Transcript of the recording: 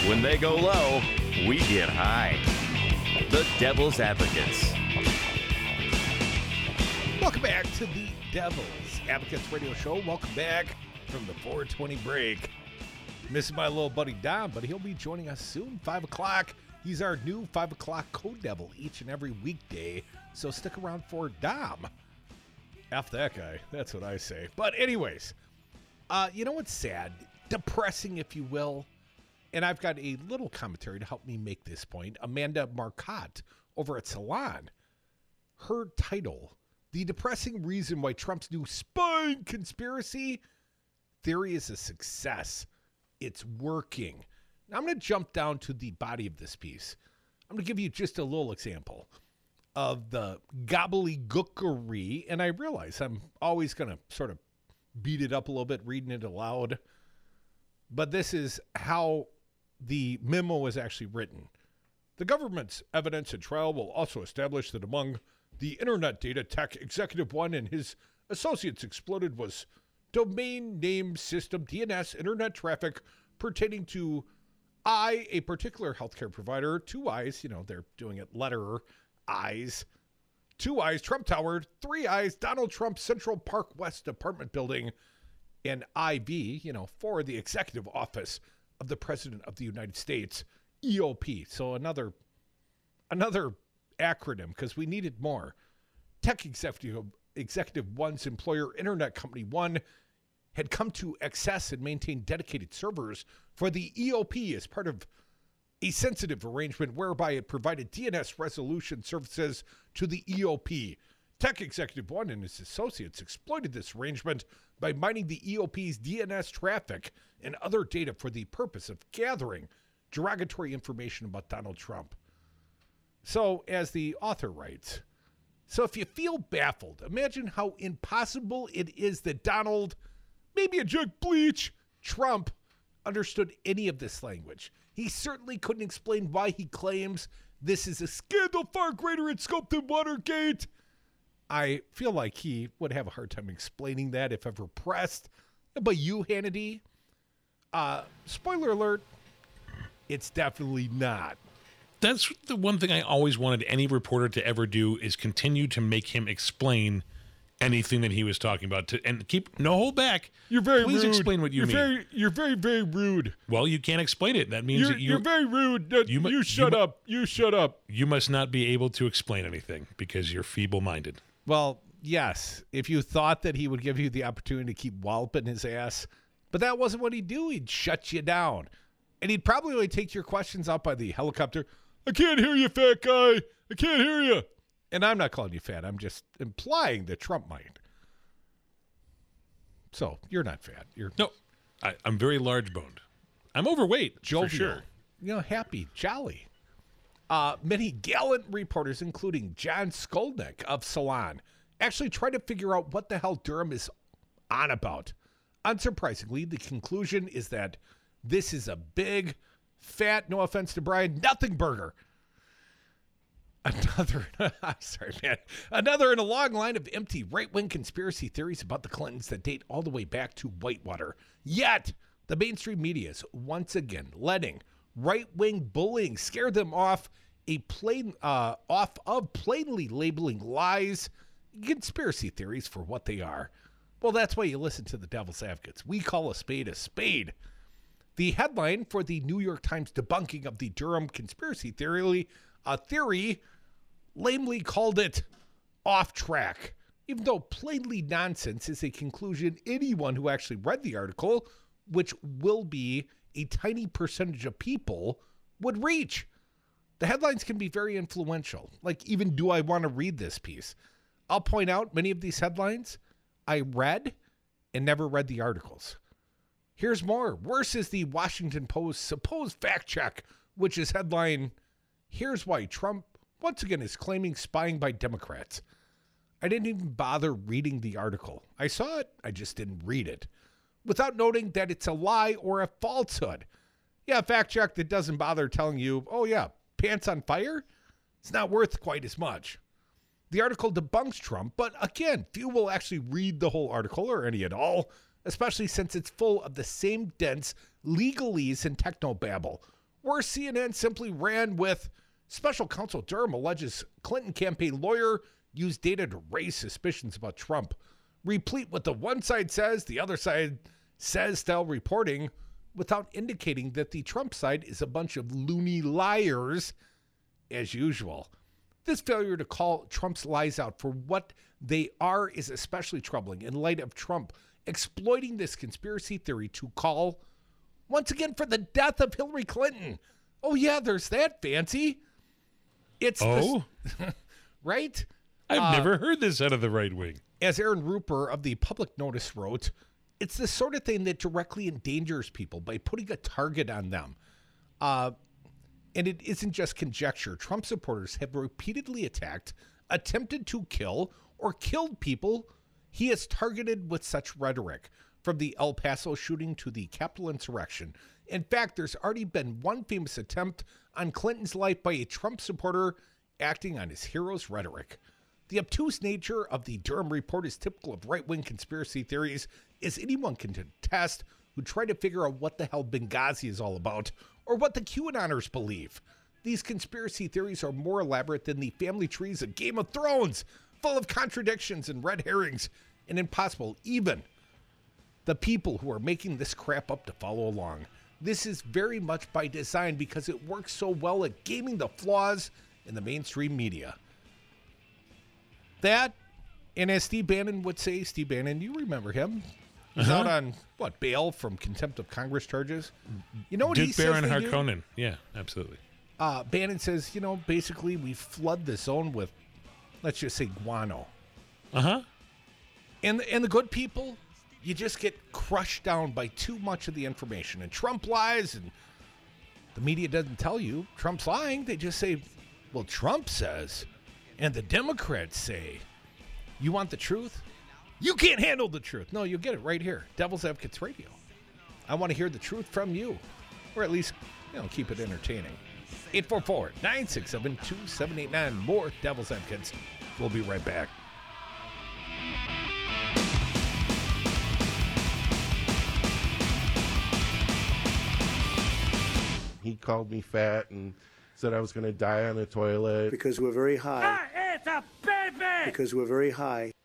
When they go low, we get high. The Devil's Advocates. Welcome back to the Devil's Advocates radio show. Welcome back from the 420 break. Missing my little buddy Dom, but he'll be joining us soon, 5 o'clock. He's our new 5 o'clock Code Devil each and every weekday, so stick around for Dom. F that guy, that's what I say. But anyways, you know what's sad? Depressing, if you will. And I've got a little commentary to help me make this point. Amanda Marcotte over at Salon, her title, The Depressing Reason Why Trump's New Spying Conspiracy Theory is a Success. It's working. Now I'm going to jump down to the body of this piece. I'm going to give you just a little example of the gobbledygookery, and I realize I'm always going to sort of beat it up a little bit, reading it aloud. But this is how the memo is actually written. The government's evidence and trial will also establish that among the internet data Tech Executive One and his associates exploited was domain name system DNS internet traffic pertaining to I, a particular healthcare provider, 2 Eyes, they're doing it letter Eyes, 2 Eyes, Trump Tower, 3 Eyes, Donald Trump Central Park West apartment building, and IV, for the executive office of the President of the United States, EOP. So another acronym, because we needed more. Tech Executive One's employer, Internet Company One, had come to access and maintain dedicated servers for the EOP as part of a sensitive arrangement whereby it provided DNS resolution services to the EOP. Tech Executive One and his associates exploited this arrangement by mining the EOP's DNS traffic and other data for the purpose of gathering derogatory information about Donald Trump. So, as the author writes, so if you feel baffled, imagine how impossible it is that Donald, maybe a Jack Bleach, Trump, understood any of this language. He certainly couldn't explain why he claims this is a scandal far greater in scope than Watergate. I feel like he would have a hard time explaining that if ever pressed. But you, Hannity, spoiler alert, it's definitely not. That's the one thing I always wanted any reporter to ever do is continue to make him explain anything that he was talking about and keep no hold back. You're very Please rude. Explain what you mean. You're very, very rude. Well, you can't explain it. That means you're very rude. You shut up. You shut up. You must not be able to explain anything because you're feeble-minded. Well, yes, if you thought that he would give you the opportunity to keep walloping his ass, but that wasn't what he'd do. He'd shut you down. And he'd probably only take your questions out by the helicopter. I can't hear you, fat guy. I can't hear you. And I'm not calling you fat. I'm just implying that Trump might. So, you're not fat. No, I'm very large-boned. I'm overweight, jovial, for sure. Happy, jolly. Many gallant reporters, including John Skolnick of Salon, actually try to figure out what the hell Durham is on about. Unsurprisingly, the conclusion is that this is a big, fat, no offense to Brian, nothing burger. Another in a long line of empty right-wing conspiracy theories about the Clintons that date all the way back to Whitewater. Yet, the mainstream media is once again letting right-wing bullying scare them off of plainly labeling lies, conspiracy theories for what they are. Well, that's why you listen to the Devil's Advocates. We call a spade a spade. The headline for the New York Times debunking of the Durham conspiracy theory lamely called it off track, even though plainly nonsense is a conclusion anyone who actually read the article, which will be a tiny percentage of people, would reach. The headlines can be very influential. Like, even do I want to read this piece? I'll point out many of these headlines I read and never read the articles. Here's more. Worse is the Washington Post's supposed fact check, which is headline, "Here's why Trump once again is claiming spying by Democrats." I didn't even bother reading the article. I saw it, I just didn't read it, without noting that it's a lie or a falsehood. Yeah, a fact check that doesn't bother telling you, oh yeah, pants on fire? It's not worth quite as much. The article debunks Trump, but again, few will actually read the whole article or any at all, especially since it's full of the same dense legalese and technobabble. Or CNN simply ran with special counsel Durham alleges Clinton campaign lawyer used data to raise suspicions about Trump, replete with the one side says, the other side says style reporting without indicating that the Trump side is a bunch of loony liars as usual. This failure to call Trump's lies out for what they are is especially troubling in light of Trump exploiting this conspiracy theory to call, once again, for the death of Hillary Clinton. Oh, yeah, there's that, Fancy. It's right? I've never heard this out of the right wing. As Aaron Rupert of the Public Notice wrote, it's the sort of thing that directly endangers people by putting a target on them. And it isn't just conjecture. Trump supporters have repeatedly attacked, attempted to kill, or killed people he has targeted with such rhetoric, from the El Paso shooting to the Capitol insurrection. In fact, there's already been one famous attempt on Clinton's life by a Trump supporter acting on his hero's rhetoric. The obtuse nature of the Durham report is typical of right-wing conspiracy theories, as anyone can attest who try to figure out what the hell Benghazi is all about or what the QAnoners believe. These conspiracy theories are more elaborate than the family trees of Game of Thrones, full of contradictions and red herrings, and impossible even the people who are making this crap up to follow along. This is very much by design because it works so well at gaming the flaws in the mainstream media. That, and as Steve Bannon would say, Steve Bannon, you remember him. He's out on, bail from contempt of Congress charges? You know what Duke he says Baron they do? Harkonnen. Yeah, absolutely. Bannon says, basically we flood the zone with, let's just say, guano. Uh-huh. And the good people, you just get crushed down by too much of the information. And Trump lies, and the media doesn't tell you Trump's lying. They just say, well, Trump says, and the Democrats say. You want the truth? You can't handle the truth. No, you'll get it right here. Devil's Advocates Radio. I want to hear the truth from you, or at least, keep it entertaining. 844-967-2789. More Devil's Advocates. We'll be right back. He called me fat and said I was going to die on the toilet. Because we're very high. It's a baby! Because we're very high.